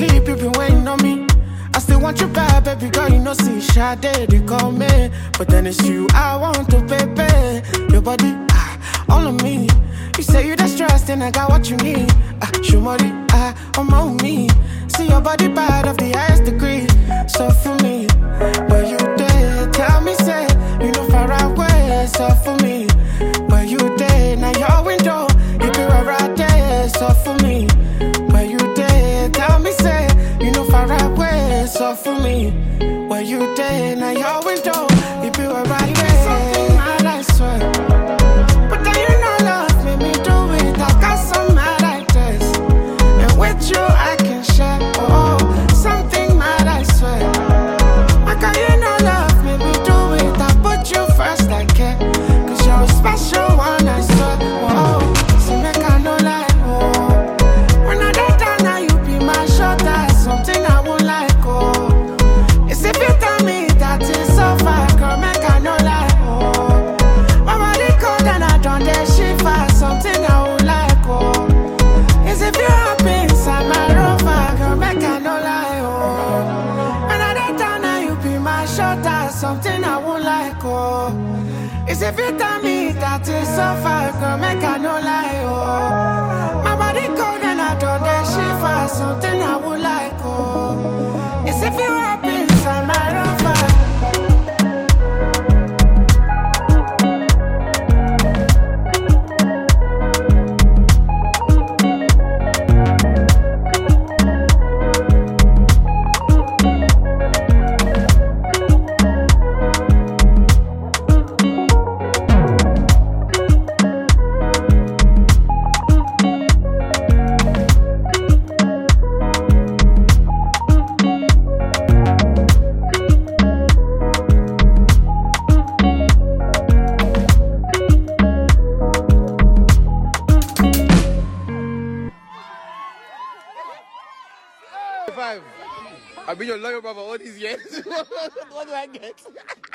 sleep, you been waiting on me. I still want you back, baby girl, you know, see, Sade, they call me. But then it's you, I want to, baby. Your body, all of me. You say you the stressed, and I got what you need. Shumari, I'm on me. See your body bad of the highest degree. So for me, where you there, tell me, say, you know, far away. So for me, where you there, now your window, you be right there. So for me, where you there, tell me, say, you know, far away. So for me, where you there, now your window, you be right there. Something mad, I swear. But then you know love made me do it. I got some mad like this, and with you I can share. Oh, something mad, I swear. I got you know love made me do it. I put you first, I care. Cause you're a special one, I swear. Oh, so make I no lie. Oh, when I get down now you be my shoulder. Something I won't like. Oh, it's if you tell me that it's so far, girl, make I no lie. Oh, my body cold and I don't dare shiver. Something I won't like. Oh, it's if you happy inside my rover, girl, make I no lie. Oh, when I get down now you be my shoulder. Something I won't like. Oh, it's if you tell me that it's so far, girl, make I no lie. Oh, my body cold and I don't dare shiver. Something I won't like. Oh, it's if you happy inside my rover. I've been your loyal brother all these years. What do I get?